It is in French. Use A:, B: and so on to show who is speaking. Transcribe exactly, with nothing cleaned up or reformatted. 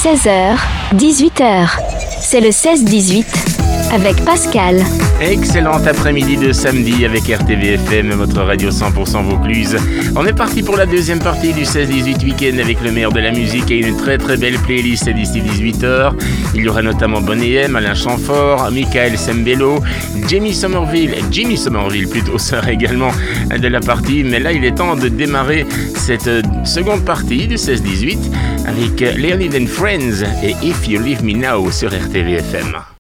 A: seize heures, dix-huit heures. C'est le seize dix-huit avec Pascal.
B: Excellent après-midi de samedi avec R T V F M, votre radio cent pour cent Vaucluse. On est parti pour la deuxième partie du seize dix-huit week-end avec le meilleur de la musique et une très très belle playlist d'ici dix-huit heures. Il y aura notamment Boney M, Alain Chamfort, Michael Sembello, Jimmy Somerville, Jimmy Somerville plutôt sera également de la partie. Mais là il est temps de démarrer cette seconde partie du seize dix-huit avec Leonid and Friends et If You Leave Me Now sur R T V F M.